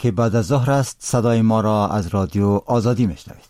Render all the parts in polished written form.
که بعد از ظهر است. صدای ما را از رادیو آزادی میشنوید.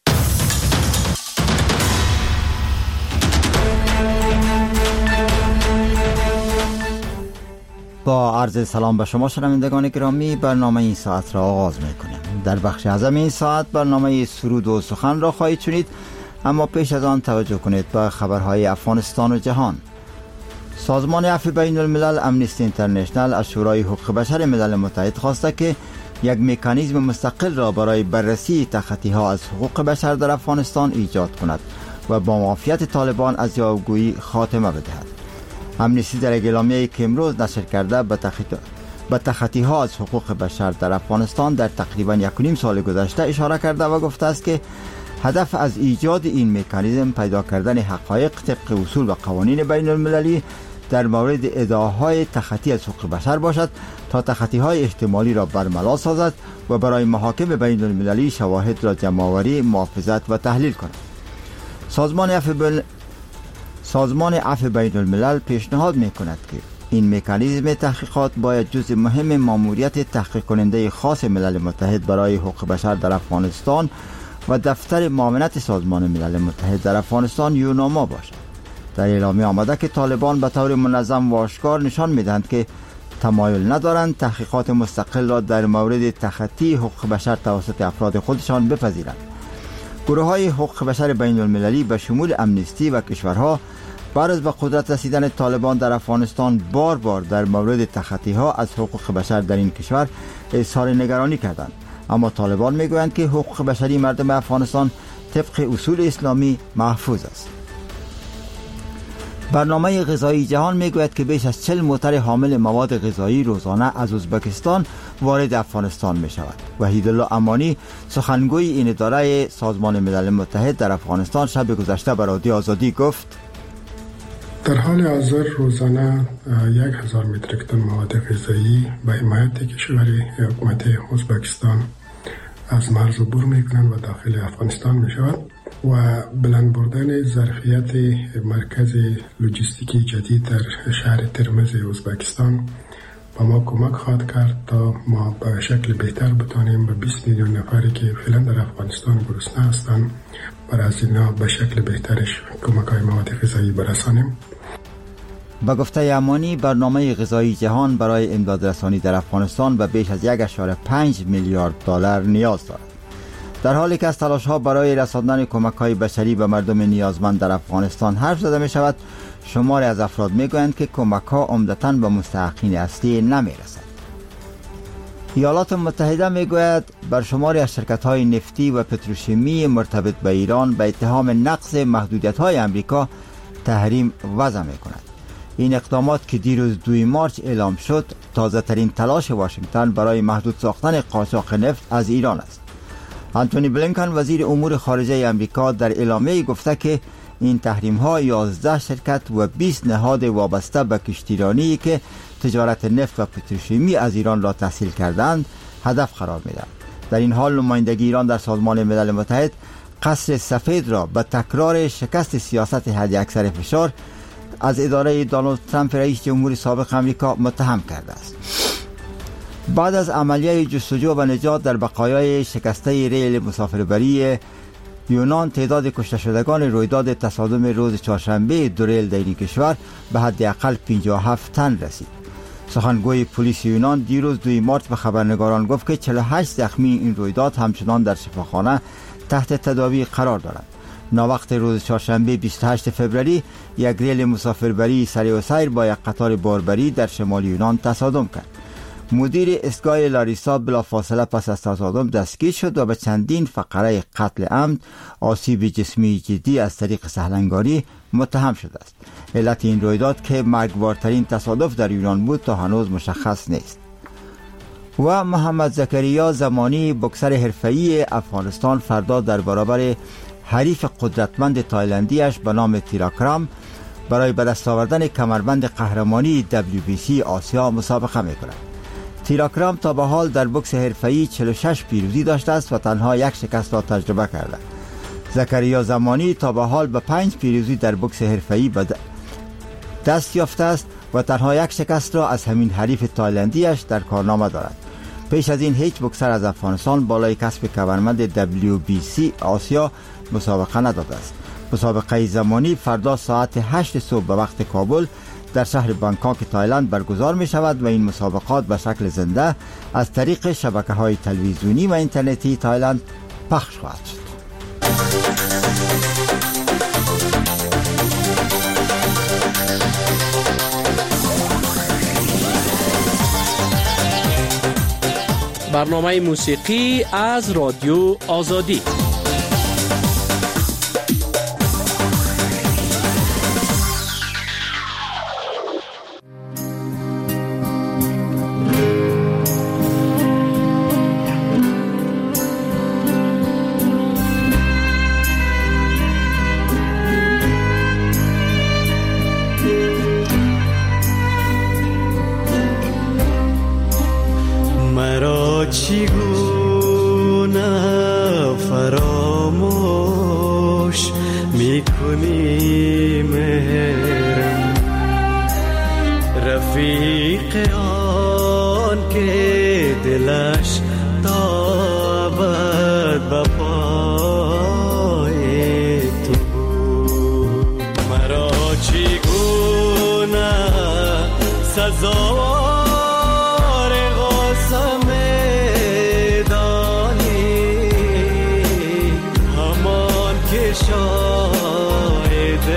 با عرض سلام به شما شنوندگان گرامی، برنامه این ساعت را آغاز میکنیم. در بخش اعظم این ساعت برنامه سرود و سخن را خواهید شنید، اما پیش از آن توجه کنید به خبرهای افغانستان و جهان. سازمان عفو بین الملل امنیستی اینترنشنل از شورای حقوق بشر ملل متحد خواسته که یک مکانیزم مستقل را برای بررسی تخطی‌ها از حقوق بشر در افغانستان ایجاد کند و با معافیت طالبان از یاوه‌گویی خاتمه بدهد. امنیستی در اعلامیه‌ای که امروز نشر کرده به تخطی‌ها از حقوق بشر در افغانستان در تقریباً 1.5 سال گذشته اشاره کرده و گفته است که هدف از ایجاد این مکانیزم پیدا کردن حقایق طبق اصول و قوانین بین المللی در مورد ادعاهای تخطی از حقوق بشر باشد تا تخطی‌های احتمالی را برملا سازد و برای محاکم بین المللی شواهد را جمع‌آوری، محافظت و تحلیل کند. سازمان عفو بین الملل پیشنهاد می‌کند که این مکانیزم تحقیقات باید جزء مهم ماموریت تحقیق کننده خاص ملل متحد برای حقوق بشر در افغانستان و دفتر معاونت سازمان ملل متحد در افغانستان یوناما باشد. در اعلامیه آمده که طالبان به طور منظم و آشکار نشان می‌دهند که تمایل ندارند تحقیقات مستقل را در مورد تخطی حقوق بشر توسط افراد خودشان بپذیرند. گروه‌های حقوق بشر بین المللی به شمول امنیستی و کشورها بعد از به قدرت رسیدن طالبان در افغانستان بار بار در مورد تخطی‌ها از حقوق بشر در این کشور اظهار نگرانی کردند، اما طالبان میگویند که حقوق بشری مردم افغانستان طبق اصول اسلامی محفوظ است. برنامه غذایی جهان میگوید که بیش از 40 موتر حامل مواد غذایی روزانه از ازبکستان وارد افغانستان می شود. وحیدالله امانی سخنگوی این اداره سازمان ملل متحد در افغانستان شب گذشته به رادیو آزادی گفت: در حال حاضر روزانه 1000 متریک تن مواد غذایی به حمایت کشور حکومت ازبکستان از مرز عبور میکنند و داخل افغانستان می شود و بلند بردن ظرفیت مرکز لوجستیکی جدید در شهر ترمز ازبکستان با ما کمک خواهد کرد تا ما به شکل بهتر بتانیم به 20 میلیون نفری که فعلا در افغانستان گرسنه هستند برای از اینا به شکل بهترش کمک‌های مواد غذایی برسانیم. با گفته امانی برنامه غذایی جهان برای امداد رسانی در افغانستان به بیش از 1.5 میلیارد دلار نیاز دارد. در حالی که از تلاش‌ها برای رساندن کمک‌های بشری به مردم نیازمند در افغانستان حرف زده می‌شود، شماری از افراد می‌گویند که کمک‌ها عمدتاً به مستحقین اصلی نمی‌رسد. ایالات متحده می‌گوید بر شماری از شرکت‌های نفتی و پتروشیمی مرتبط به ایران به اتهام نقض محدودیت‌های آمریکا تحریم وضع می‌کند. این اقدامات که دیروز 2 مارس اعلام شد، تازه‌ترین تلاش واشنگتن برای محدود ساختن قاچاق نفت از ایران است. آنتونی بلینکن وزیر امور خارجه آمریکا در اعلامیه گفته که این تحریم‌ها 11 شرکت و 20 نهاد وابسته به کشتیرانی که تجارت نفت و پتروشیمی از ایران را تسهیل کردند هدف قرار می‌دهد. در این حال نمایندگی ایران در سازمان ملل متحد قصر سفید را به تکرار شکست سیاست حداکثر فشار از اداره دونالد ترامپ رئیس جمهور سابق آمریکا متهم کرده است. بعد از عملیه جستجو و نجات در بقایای شکسته ریل مسافربری یونان، تعداد کشته شدگان رویداد تصادم روز چهارشنبه دو ریل در این کشور به حداقل 57 تن رسید. سخنگوی پلیس یونان دیروز 2 مارس به خبرنگاران گفت که 48 زخمی این رویداد همچنان در شفاخانه تحت تداوی قرار دارند. ناوقت روز چهارشنبه 28 فوریه یک ریل مسافربری سریع السیر با یک قطار باربری در شمال یونان تصادم کرد. مدیر ایستگاه لاریسا بلافاصله پس از تصادم دستگیر شد و به چندین فقره قتل عمد، آسیب جسمی جدی از طریق سهلنگاری متهم شده است. علت این رویداد که مرگبارترین تصادف در یونان بود تا هنوز مشخص نیست. و محمد زکریا زمانی بوکسر حرفه‌ای افغانستان فردا در برابر حریف قدرتمند تایلندیش به نام تیراکرام برای به دست آوردن کمربند قهرمانی WBC آسیا مسابقه می‌کند. تیراکرام تا به حال در بوکس حرفه‌ای 46 پیروزی داشته است و تنها 1 شکست را تجربه کرده. زکریا زمانی تا به حال به 5 پیروزی در بوکس حرفه‌ای دست یافته است و تنها 1 شکست را از همین حریف تایلندیش در کارنامه دارد. پیش از این هیچ بوکسر از افغانستان بالای کسب کبرمند WBC آسیا مسابقه نداده است. مسابقه زمانی فردا ساعت 8 صبح به وقت کابل در شهر بانکوک تایلند برگزار می شود و این مسابقات به شکل زنده از طریق شبکه‌های تلویزیونی و اینترنتی تایلند پخش خواهد شد. برنامه موسیقی از رادیو آزادی. چگونه فراموش میکنی مهرم، رفیق آن که دلش تا ابد به پای تو بود. مرا چگونه سزا شاید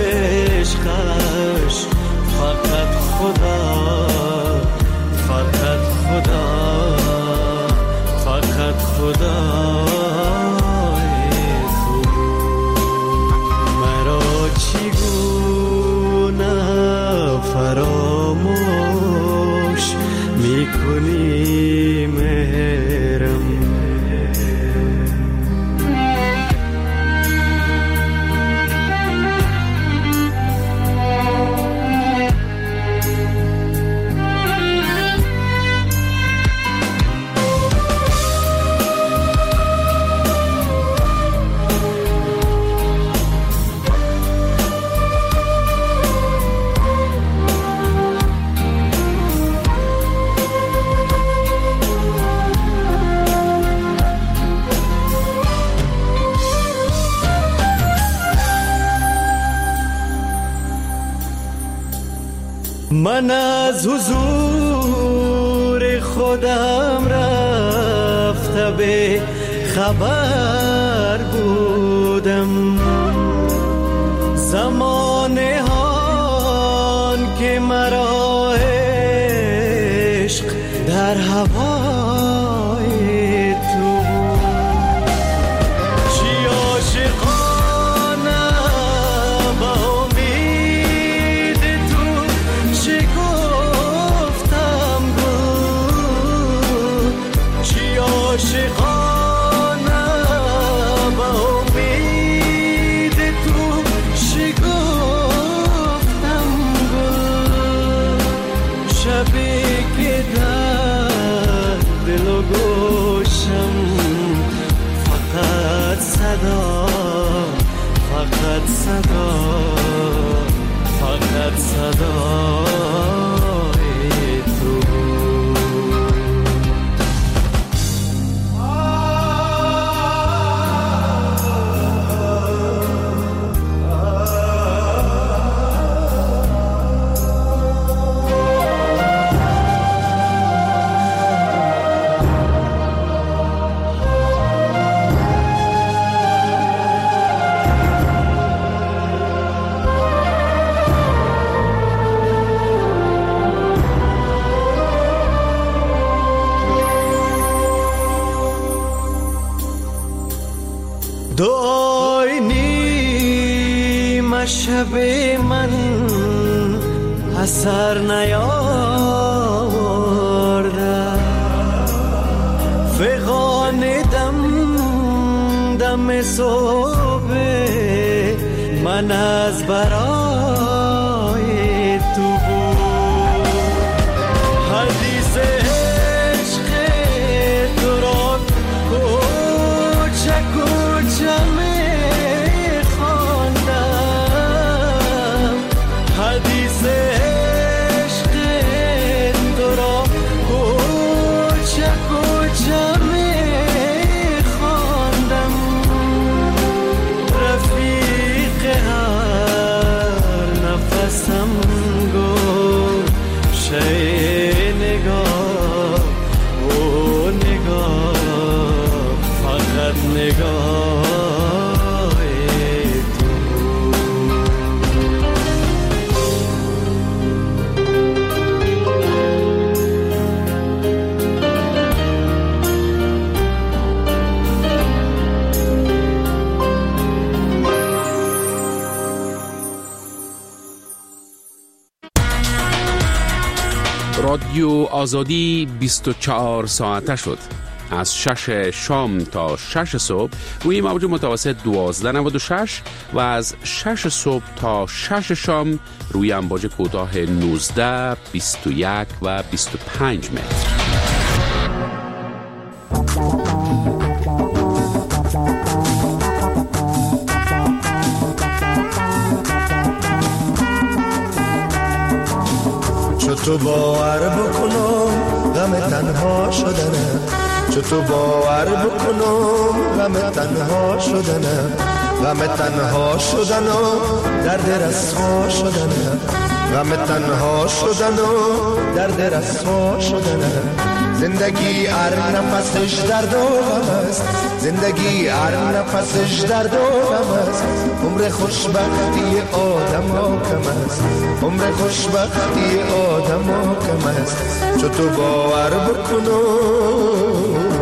عشقش فقط خدا، فقط خدا، فقط خدا تو. مرا چگونه فراموش میکنی مهرم، من از حضور خودم رفته به خبر بودم، زمانه هان که مرا عشق در هوای تو، چی عاشقانه با امید تو، چی گفتم گل، چی عاشقانه با امید تو، چی گفتم گل، شبی که در دل و گوشم فقط صدا، فقط صدا، فقط صدای تو. دعای نیم شب من اثر نیاورده، فغان دم صبح من از برای تو بود، حدیث عشق تو را کوچه کوچه میخواندم، حدیث عشق تو را کوچه نگاه رادیو آزادی 24 ساعته شد. از 6 شام تا 6 صبح روی موج متوسط 1296 و از 6 صبح تا 6 شام روی امواج کوتاه 19، 21 و 25 متر. تو باور بکنم غم تنها شدنه، چو تو باور بکنم غم تنها شدنه، غم تنها شدن و درد رسوا شدنه، غم تنها شدن و درد رسوا شدنه. زندگی هر نفسش درد و غم است، زندگی هر نفسش درد و غم است. عمر خوشبختی آدم ها کم است، عمر خوشبختی آدم ها کم است. چو تو باور بکنم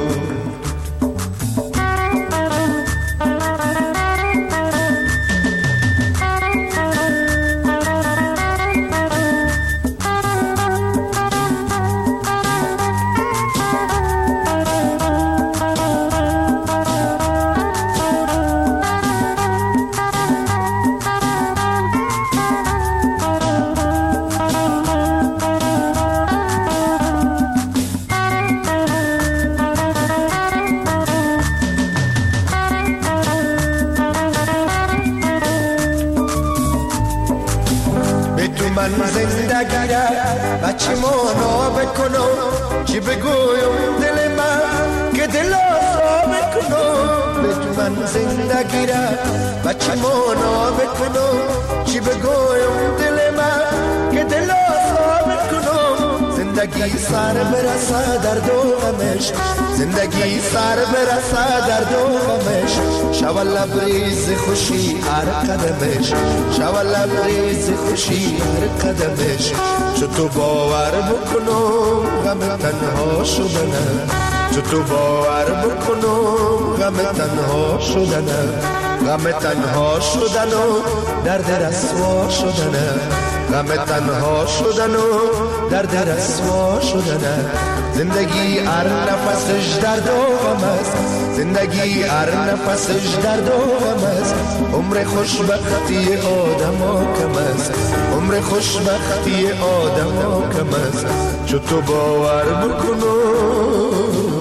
بچه مانا بکنم، چی بگویم دل من که دل آزا بکنم. به تو من زندگی را بچه مانا بکنم، چی بگویم دل من که دل آزا بکنم. زندگی سر برسه در دو غمش، زندگی سر برسه در دو غمش. شوال لبریز خوشی هر قدمش، شوال لبریز خوشی هر قدمش. چو تو باور بکنم غم تنها شدنه، چو تو باور بکنم غم تنها شدنه، غم تنها شدن و درد رسوا شدنه، غم تنها شدن و درد رسوا شدنه. زندگی هر نفسش درد و غم است، زندگی هر نفسش درد و غم است. عمر خوشبختی آدم ها کم است، عمر خوشبختی آدم ها کم است. چو تو باور بکنم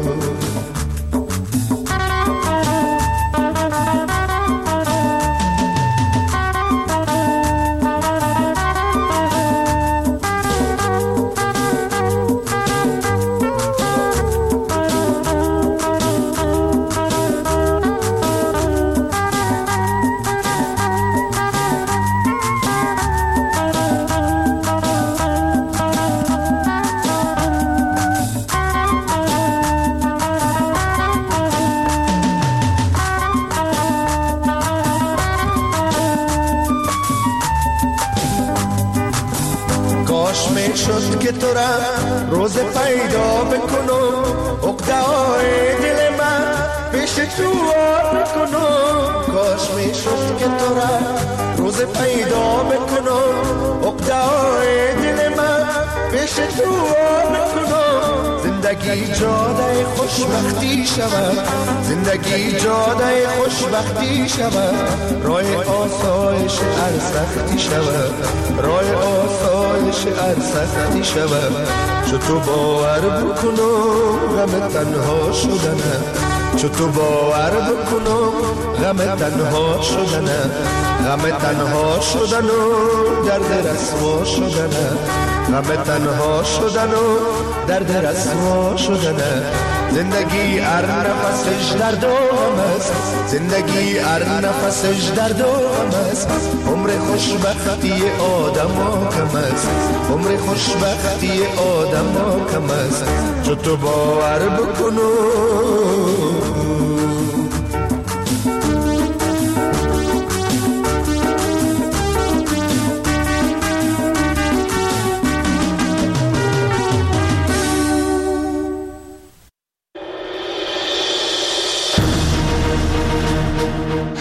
شد که تو را روز پیدا بکنم، عقده‌های دل من پیش تو بکنم. کاش می شد که تو را روز پیدا بکنم، عقده‌های دل من پیش تو بکنم. زندگی جاده خوشبختی شود، زندگی جاده خوشبختی شود. راه آسایش هر سختی شود، راه آسایش هر سختی شود. چو تو باور بکنم غم تنها شدنه، چو تو باور بکنم غم تنها شدنه، غم تنها شدن و درد رسوا شدنه، غم تنها شدن و درد رسوا شدنه. زندگی هر نفسش درد و غم است، زندگی هر نفسش درد و غم است. عمر خوشبختی آدم ها کم است، عمر خوشبختی آدم ها کم است. چو تو باور بکنم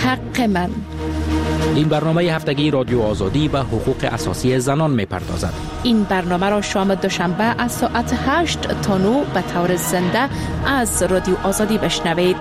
حق من. این برنامه هفتگی رادیو آزادی به حقوق اساسی زنان می‌پردازد. این برنامه را شام دوشنبه از ساعت 8 تا 9 به طور زنده از رادیو آزادی بشنوید.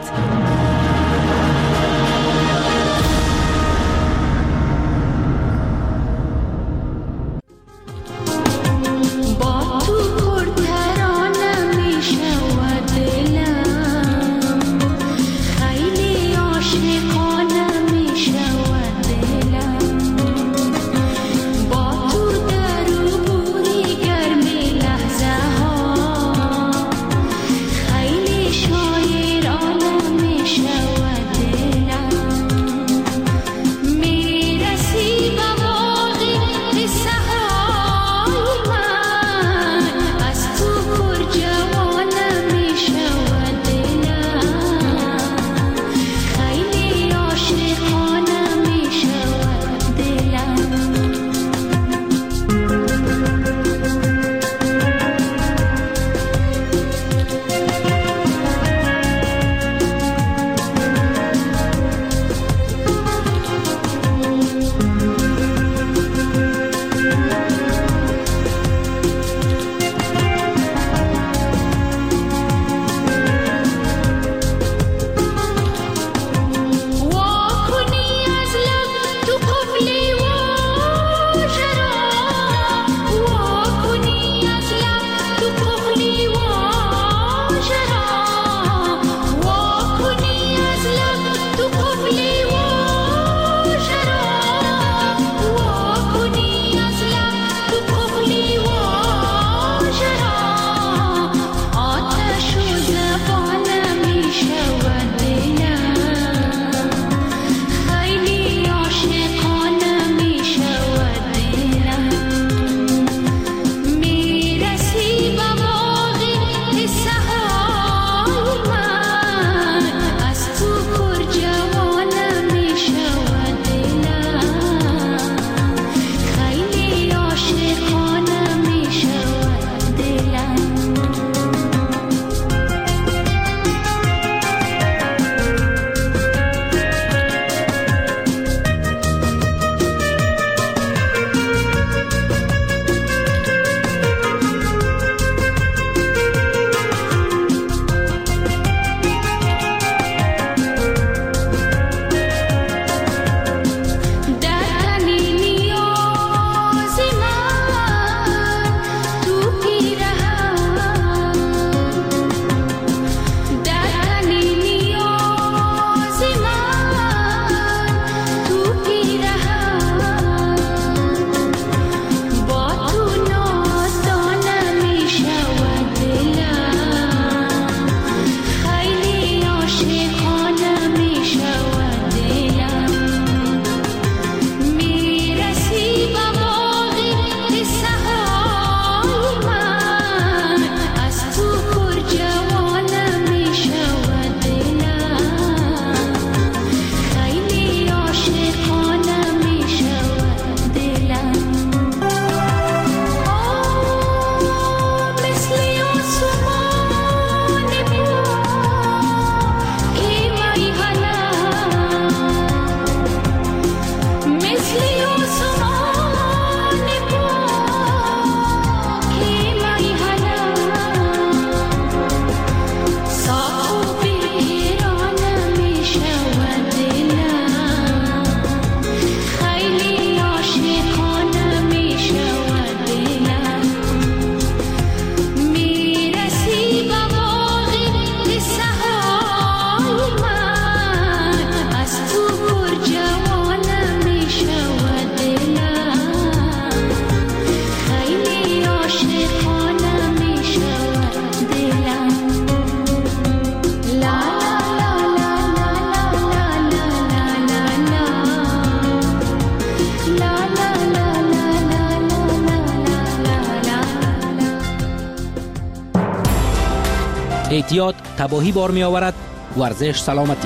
احتیاط تباهی بار می آورد. ورزش سلامتی.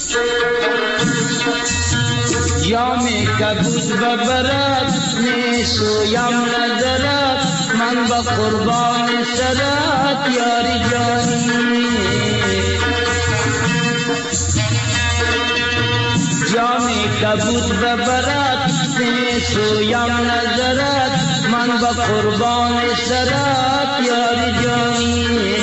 جام کبود ببرد نیسویم ندارد من با قربان سرت یاری جانی جام کبود ببرد نیسویم ندارد من با قربان سرت یاری جانی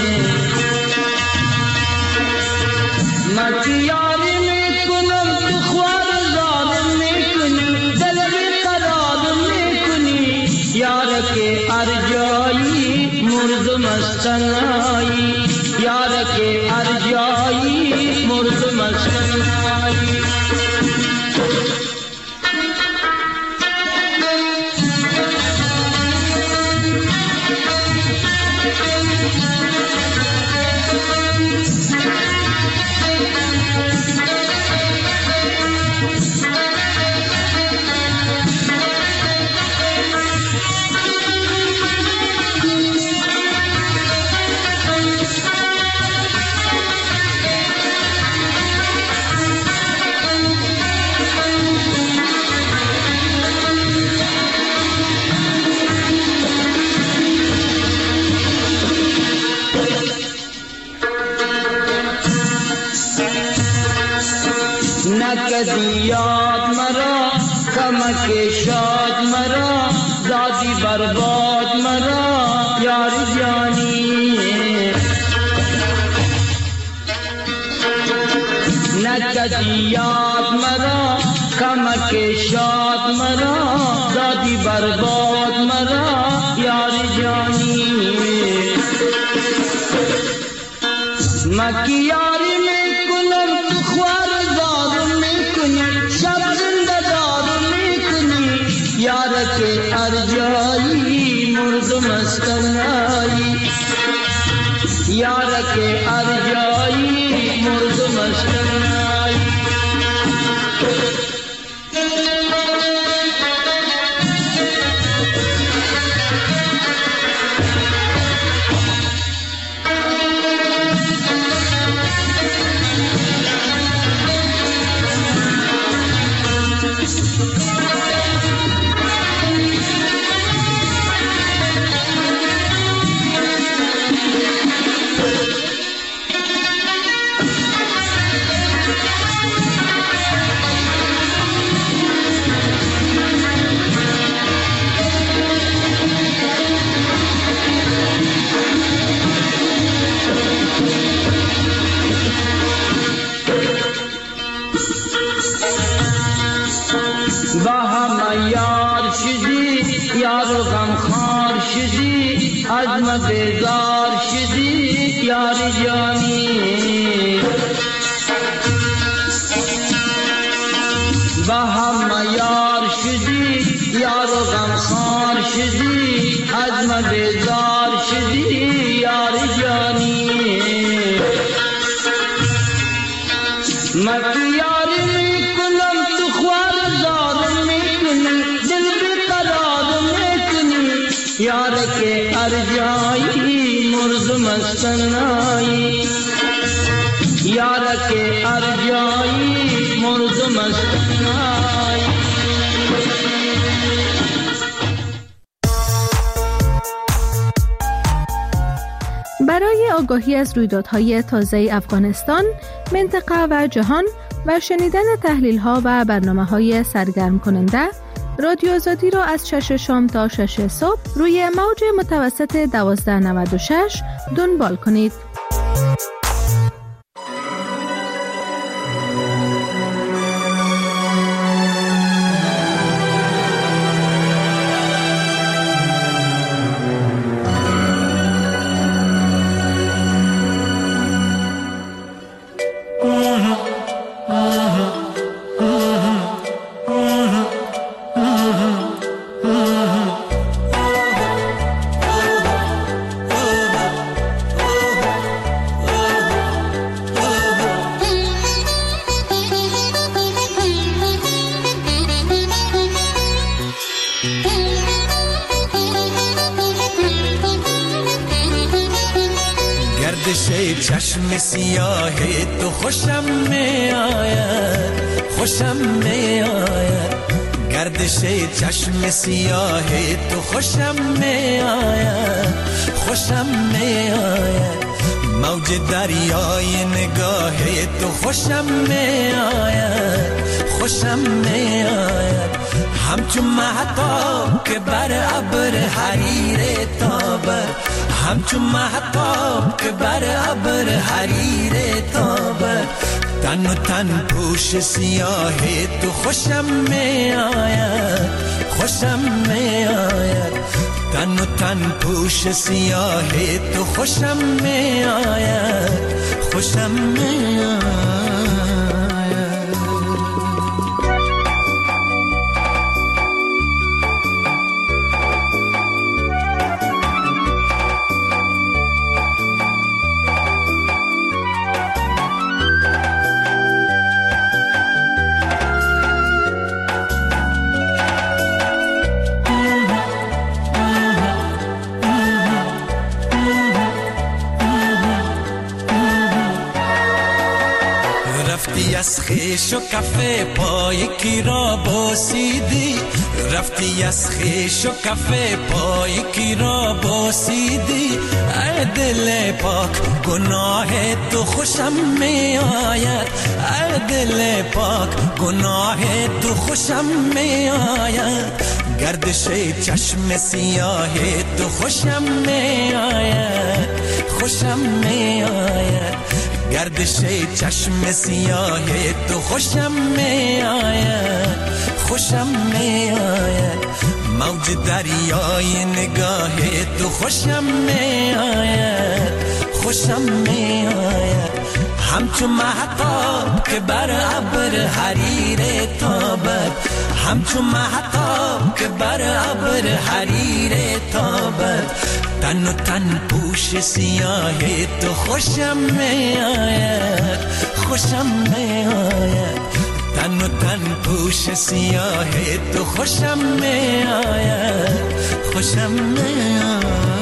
من یاری میکنم تو خوار ظالم میکنی دل بیقرار میکنی یار که ارجایی مرد مستنایی یار که ارجایی مرد مستنایی نکدی یاد مرا کمک شاد مرا دادی برباد مرا یاری جانی نکدی یاد مرا کمک شاد مرا دادی برباد مرا یاری جانی مکی یاری میکنم تو خوار شب زنده دار میکنی یار که ارجایی مرد مستنایی یار که ارجایی مرد مستنایی با هم یار شدی یار و غمخوار شدی عزم بیزار شدی یار جانی با هم یار شدی یار و غمخوار شدی عزم بیزار شدی یار جانی مت یاری میکنم تو خوار ظالم میکنی دل بیقرار میکنی یار که ارجایی مرد مستنایی یار که ارجایی مرد مستنایی برای آگاهی از رویدادهای تازه افغانستان، منطقه و جهان و شنیدن تحلیل‌ها و برنامه‌های سرگرم کننده، رادیو آزادی را از 6 شام تا 6 صبح روی موج متوسط 1296 دنبال کنید. گردش چشم سیاه تو خوشم می آید خوشم میآید، گردش چشم سیاه تو خوشم میآید، خوشم میآید، موج دریای نگاه تو خوشم میآید، خوشم میآید، همچون مهتاب که بر ابر حریر تابد، همچون مهتاب که بر ابر حریر تابد، تن و تن پوش سیاه تو خوشم میآید، خوشم میآید، تن و تن پوش سیاه تو خوشم میآید، خوشم میآید. از خیش و کفه پای کی را بوسیدی، رفتی از خیش و کفه پای کی را بوسیدی، ای دل پاک گناه تو خوشم می آید، ای دل پاک گناه تو خوشم می آید، گردش چشم سیاه تو خوشم می آید، خوشم می آید، گردش چشم سیاه تو خوشم می آید، خوشم می آید، موج دریای نگاه تو خوشم می آید، خوشم می آید، همچون مهتاب که بر ابر حریر تابد، همچون مهتاب که بر ابر حریر تابد، تن و تن پوش سیاه تو خوشم می آید، خوشم می آید، تن و تن پوش سیاه تو خوشم می آید، خوشم می آید.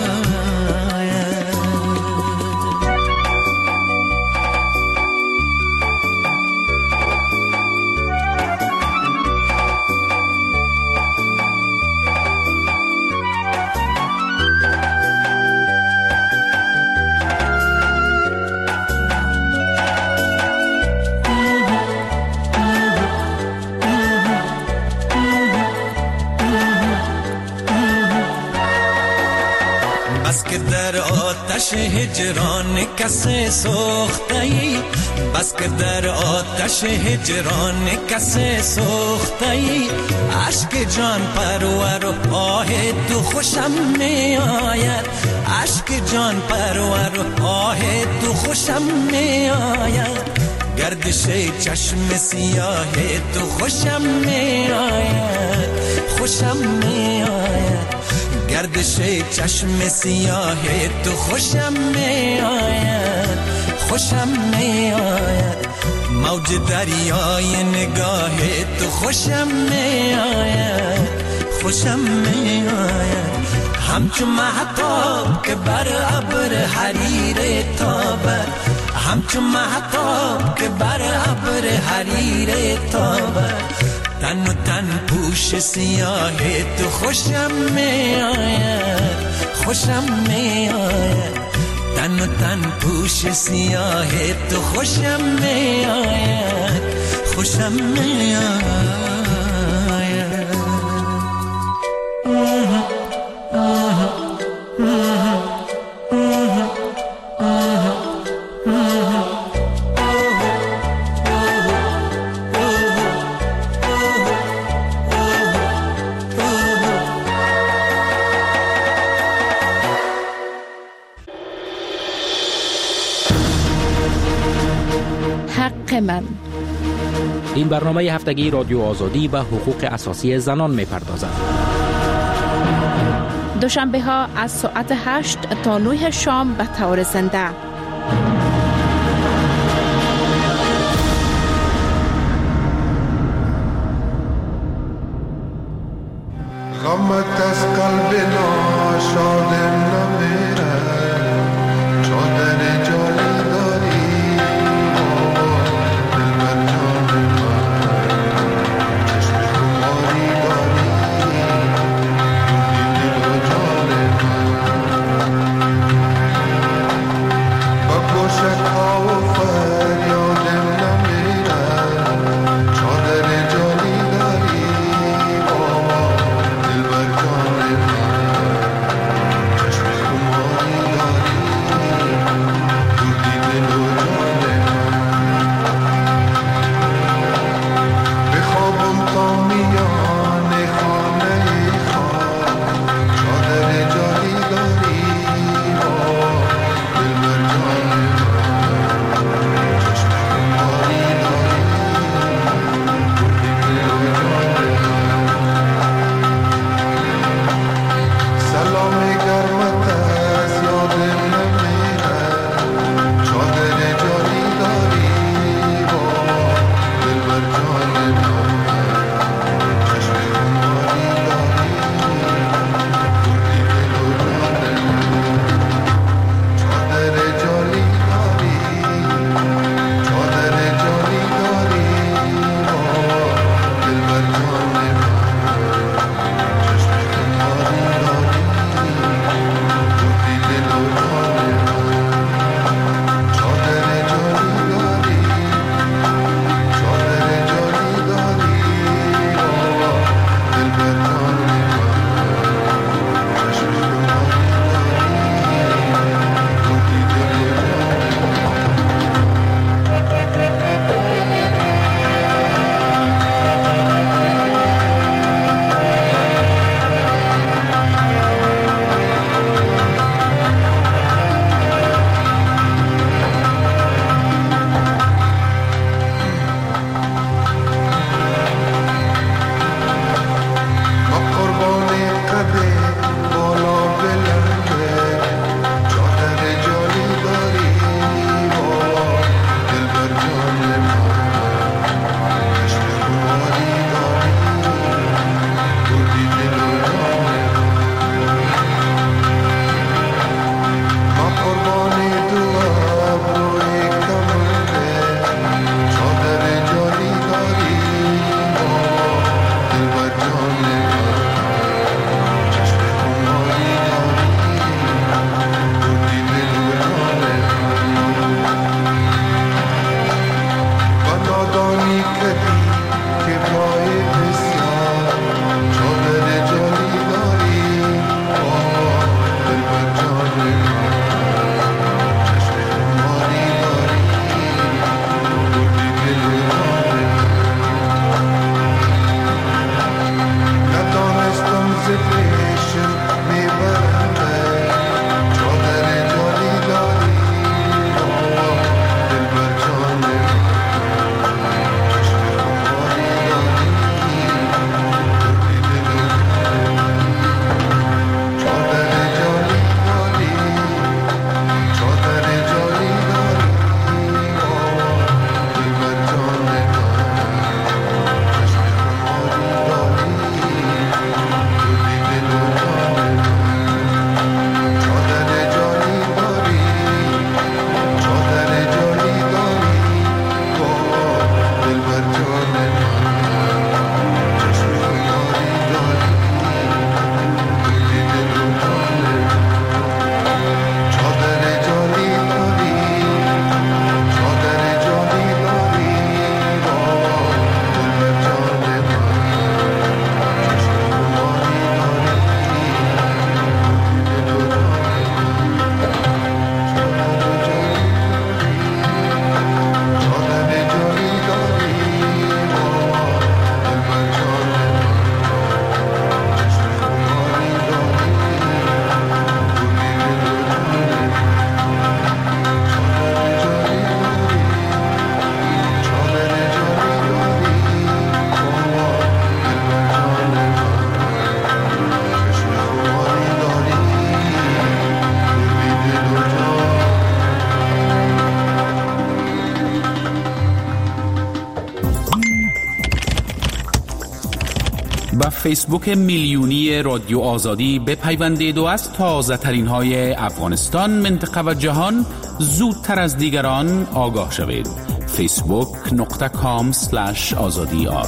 در آتش هجران کسی سوخته‌ای، بس که در آتش هجران کسی سوخته‌ای، عشق جان پرور و آه تو خوشم می آید، عشق جان پرور و آه تو خوشم می آید، گردش چشم سیاه تو خوشم می آید، خوشم می آید، گردش چشم سیاه تو خوشم می آید، خوشم می آید، موج دریای نگاه تو خوشم می آید، خوشم می آید، همچون مهتاب که بر ابر حریر تابد، همچون مهتاب که بر ابر حریر تابد، تن و تن پوش سیاه تو خوشم می آید، خوشم می آید، تن و تن پوش سیاه تو خوشم می آید، خوشم می آید. من. این برنامه هفتگی رادیو آزادی به حقوق اساسی زنان می‌پردازد. دوشنبه ها از ساعت 8 تا 9 شام به طور زنده. غمت از قلب ناشادم نمیره، چادر جانی داری دلبر جان من. بدی که پای بسیار چادر جالی داری دل بر جان چشم خماری داری بردی دل ندانستم ذکرشم میبرنده چادر جالی داری دل بر جان چشم خماری داری بردی دل چادر جالی داری چادر جالی داری دل بر جان چشم خماری داری با فیسبوک میلیونی رادیو آزادی بپیوندید و از تازه ترین های افغانستان، منطقه و جهان زودتر از دیگران آگاه شوید. facebook.com/azadi.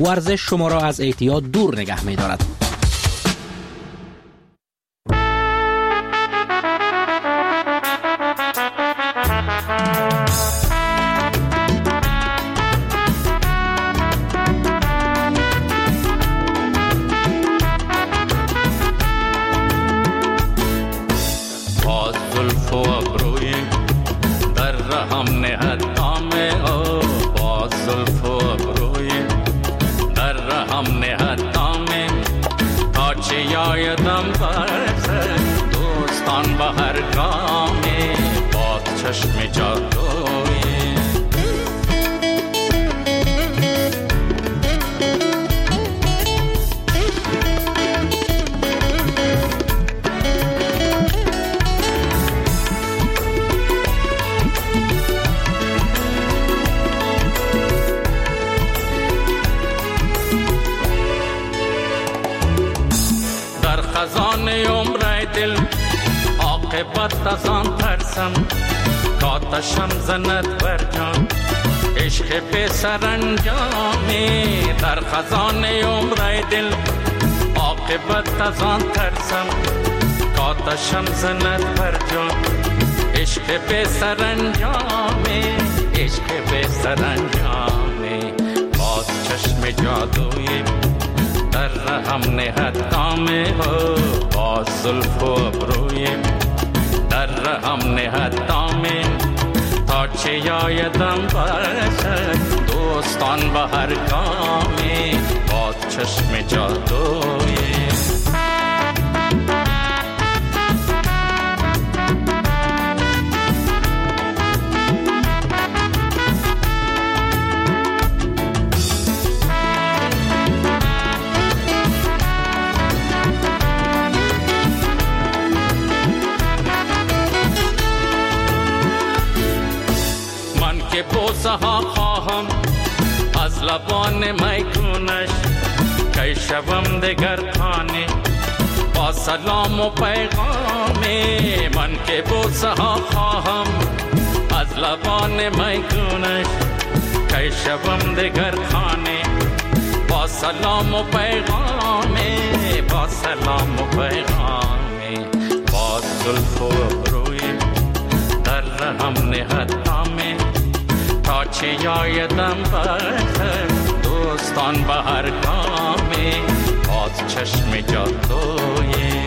ورزش شما را از اعتیاد دور نگه می دارد. دوستان به هر گامی با چشم جادویی در خزانه عمر دل عاقبت از آن ترسم کاتشم زند بر جان عشق به سرانجامی در خزانه عمر دل عاقبت از آن ترسم کاتشم زند بر جان عشق به سرانجامی عشق به سرانجامی باز چشم جادویی در رحم نهد کامه با زلف و ابروی در رحم نهد دامه تا چه یایدم باشد دوستان به هر گامی با چشم جادوی که بوسه ها خواهم از لبان میگونش که شبم دگر خانه با سلام و پیغامی من که بوسه ها خواهم از لبان میگونش که شبم دگر خانه با سلام و پیغامی با سلام و پیغامی با زلف و ابروی در رحم نهد دامه تا چه یایدم بخیر دوستان به هر گامی باز چشم جادویی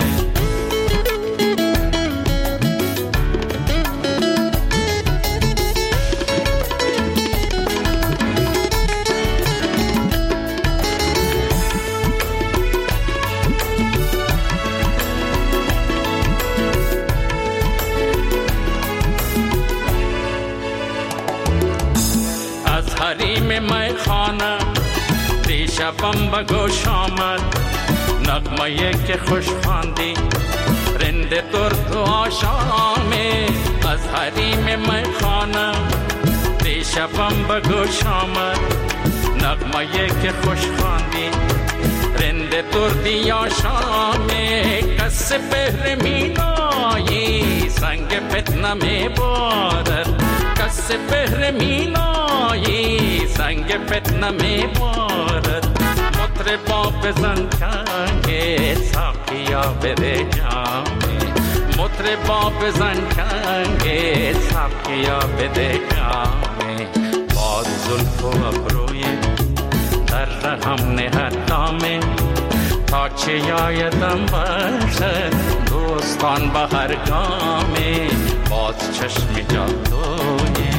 حریم می خانه دیشبم به گوش آمد نغمه که خوش خواندی رند درد و آشامی از حریم می خانه دیشبم به گوش آمد نغمه که خوش خواندی رند دردی آشامی کس بهر مینایی سنگ فتنه می بارد کس بهر مینایی سنگ فتنه می بارد مطربا بزن چنگ ساقیا بده جامی مطربا بزن چنگ ساقیا بده جامی باز زلف و ابروی در رحم نهد دامه تا چه یایدم باشد دوستان به هر گامی باز چشم جادویی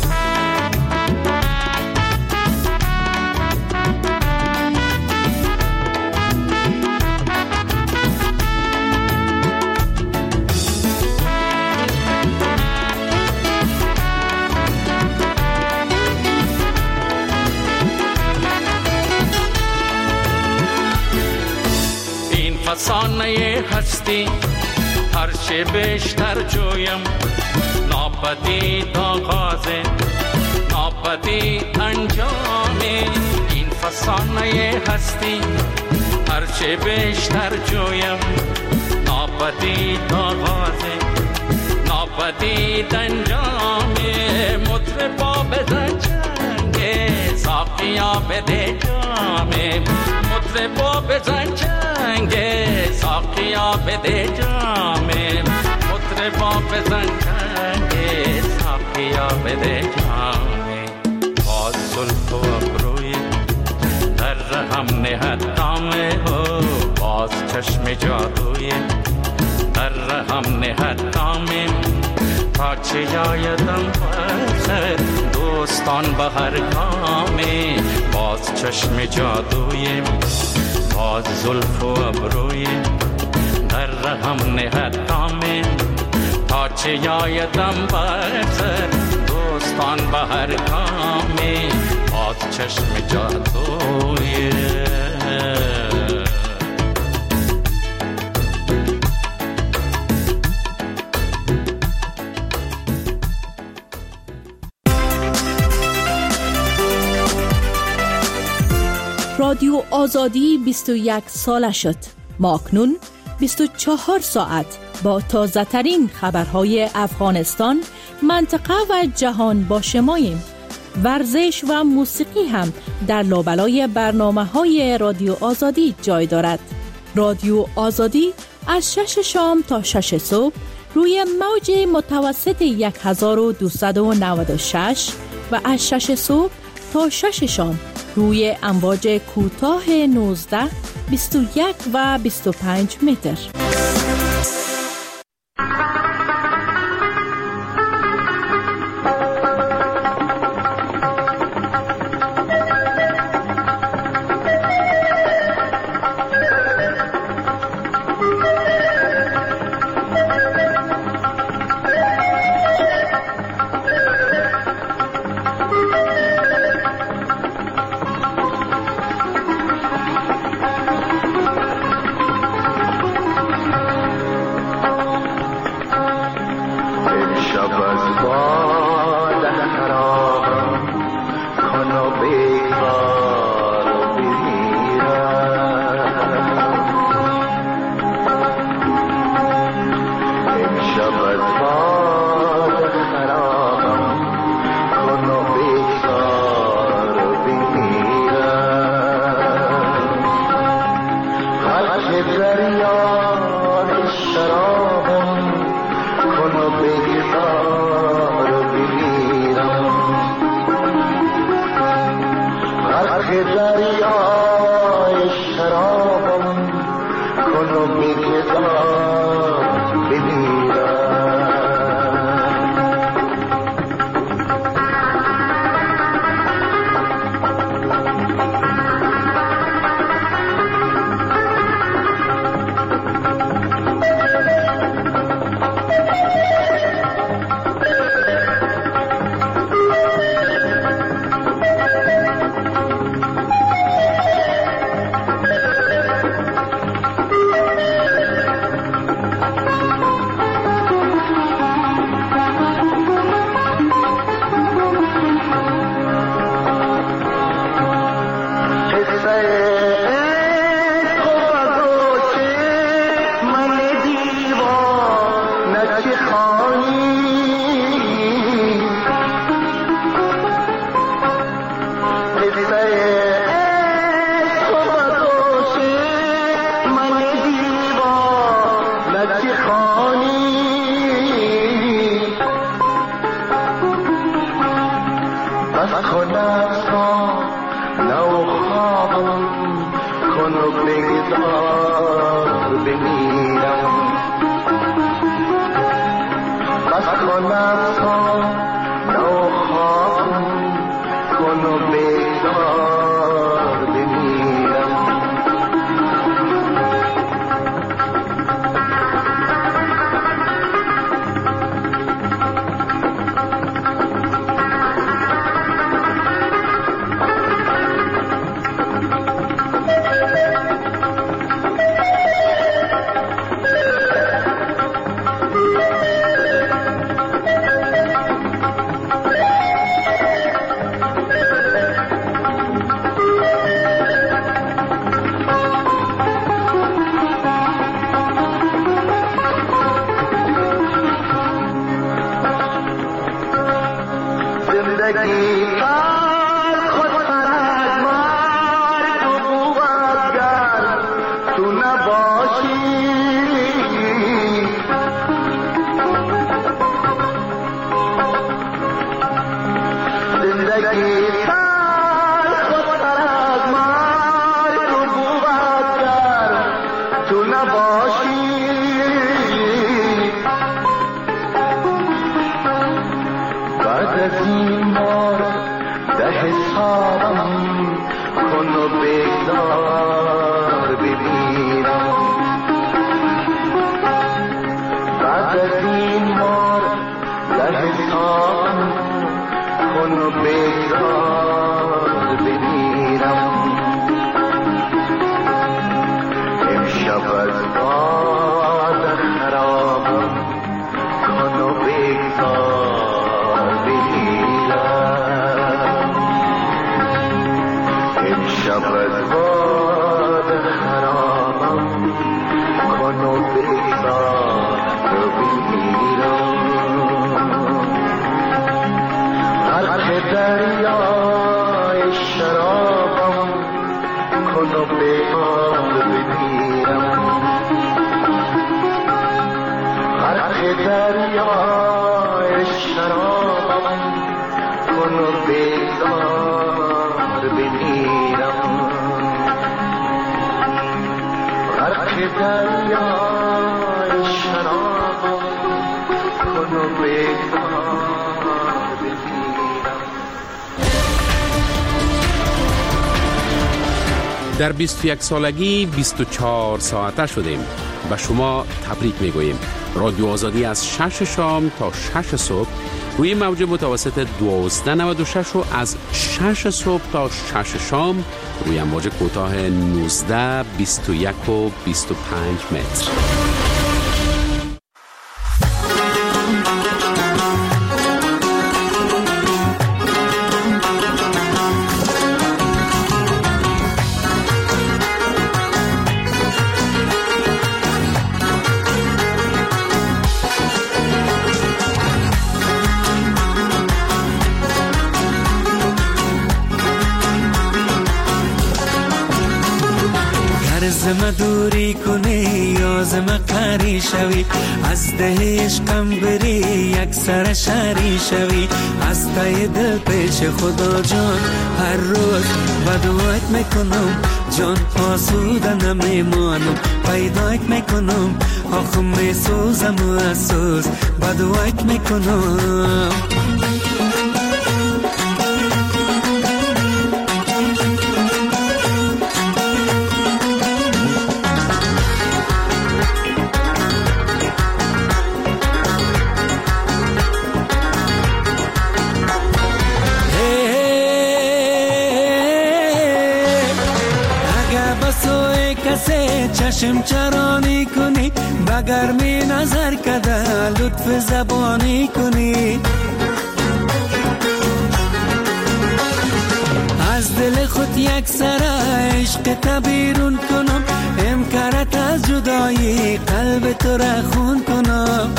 فسانه هستی هر چه بیشتر جویم ناپدید آغاز ناپدید انجام این فسانه هستی هر چه بیشتر جویم ناپدید آغاز ناپدید انجام مطربا بزن چنگ ساقیا بده جامه مطربا بزن چنگه ساقیا بده جامه مطربا بزن چنگه ساقیا بده جامه باز زلف و ابروی در رهم نهد دامه باز چشم جادوی در رهم نهد دامه تا چه یایدم بخیر دوستان به هر گامه باز چشم جادوی باز زلف و ابروی در رهم نهد دامه تا چه یایدم بخیر دوستان به هر گامه باز چشم جادوی رادیو آزادی 21 ساله شد. ما اکنون 24 ساعت با تازه ترین خبرهای افغانستان، منطقه و جهان با شماییم. ورزش و موسیقی هم در لابلای برنامه‌های رادیو آزادی جای دارد. رادیو آزادی از 6 شام تا 6 صبح روی موج متوسط 1296 و از 6 صبح تا 6 شام روی امواج کوتاه 19، 21 و 25 متر. امشب از باد خرابم کن و بگذار بگیرم امشب از باد خرابم کن و بگذار بگیرم غرق دریای شرابم کن و بگذار بگیرم غرق دریای شرابم کن و بگذار بگیرم غرق دریای شرابم کن و بگذار بگیرم. در 21 سالگی 24 ساعته شدیم. به شما تبریک میگوییم. رادیو آزادی از 6 شام تا 6 صبح روی موج متوسط 1296 و از 6 صبح تا 6 شام روی امواج کوتاه 19 21 و 25 متر. زم دوری کنی یا زم قری شوی از ده عشقم بری یک سر شری شوی از تای دل پیش خدا جان هر روز بدوایت میکنم جان آسوده نمیمانم پیدایت میکنم آخه میسوزم و اسوز بدوایت میکنم چشم چرانی کنی بگرمی نظر کده لطف زبانی کنی از دل خود یک سر عشق تبیرون کنم امکارت از جدایی قلب تو را خون کنم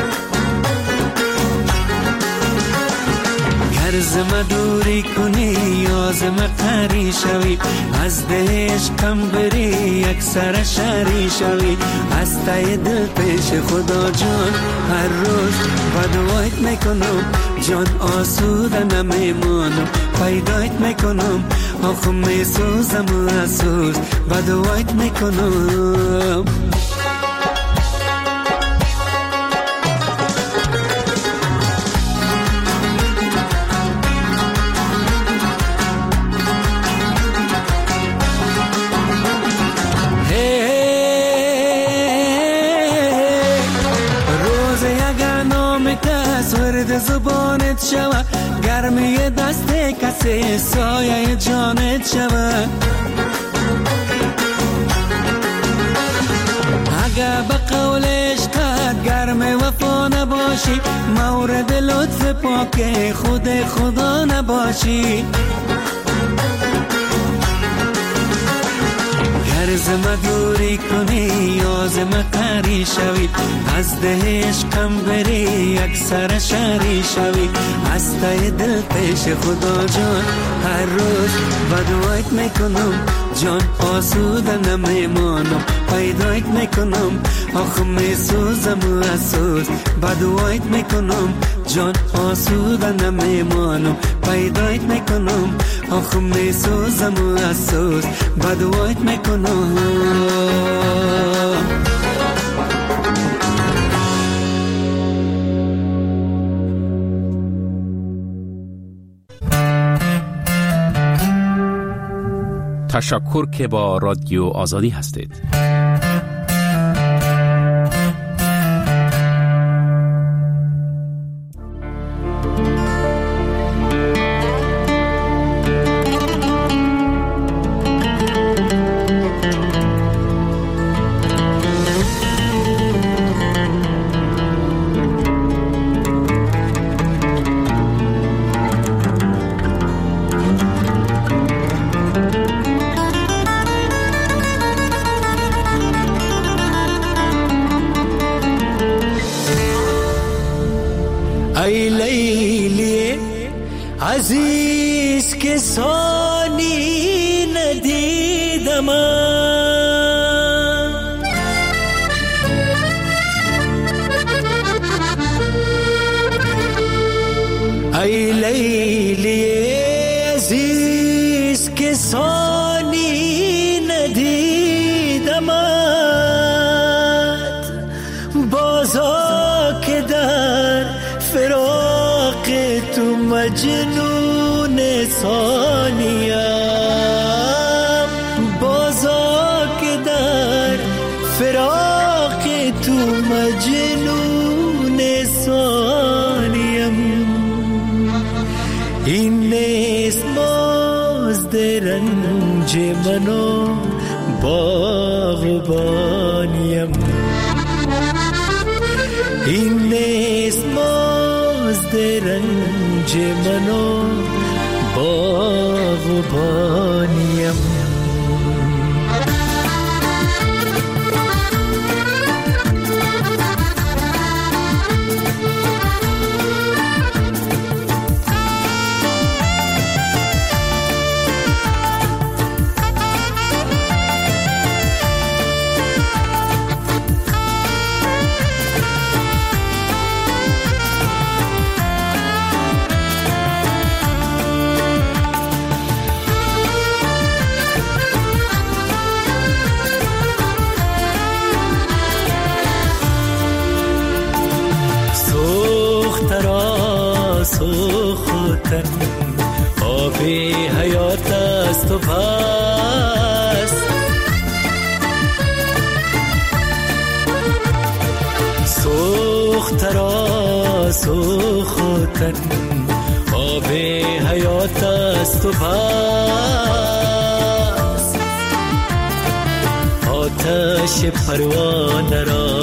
زم دوری کنی یا زم قری شوی از ده عشقم بری یک سر شری شوی از تای دل پیش خدا جان هر روز بدوایت میکنم جان آسوده نمیمانم پیدایت میکنم آخه میسوزم و اسوز بدوایت میکنم زبانت شوه گرمی دست کسی سایه جانت شوه اگه به قول عشقت گرم وفا نباشی مورد لطف پاک خود خدا نباشی زم دوری کنی یا زم قری شوی از ده عشقم بری یک سر شری شوی از تای دل پیش خدا جان هر روز بدوایت میکنم جان آسوده نمیمانم پیدایت میکنم آخه میسوزم و اسوز بدوایت میکنم جان آسوده نمیمانم پیدایت میکنم آخه میسوزم و اسوز بدوایت میکنم تشکر که با رادیو آزادی هستید. عزیز که ثانی ندیدم ای لیلی عزیز که ثانی ندیدمت بازا که در فراق تو مجنون ثانیم بازا که در فراق تو مجنون ثانیم این نیست مزد رنج منو باغبانیم این نیست مزد رنج منو باغبانیم سوختن آب حیات است و پس سوخترا سوختن آب حیات است و پس آتش پروانه را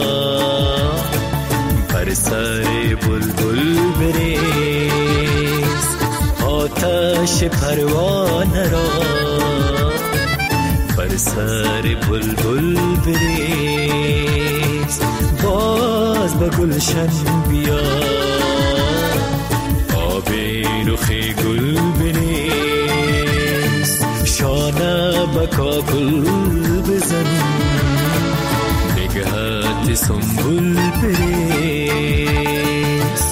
بر سر بلبل بریز آتش پروانه را بر سر بلبل بریز باز به گلشن بیا آب رخ گل بریز شانه به کاکل بزن نگهت سنبول بریز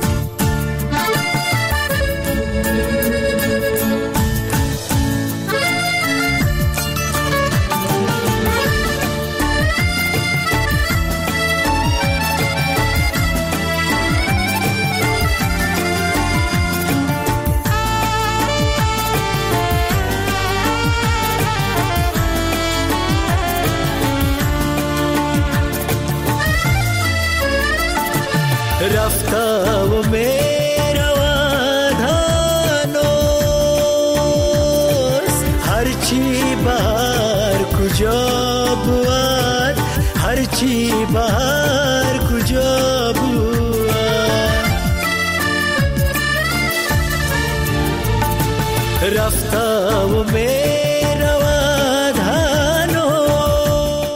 رفته و میرود هنوز هرچی بهر کجا بود هرچی بهر کجا بود رفته و میرود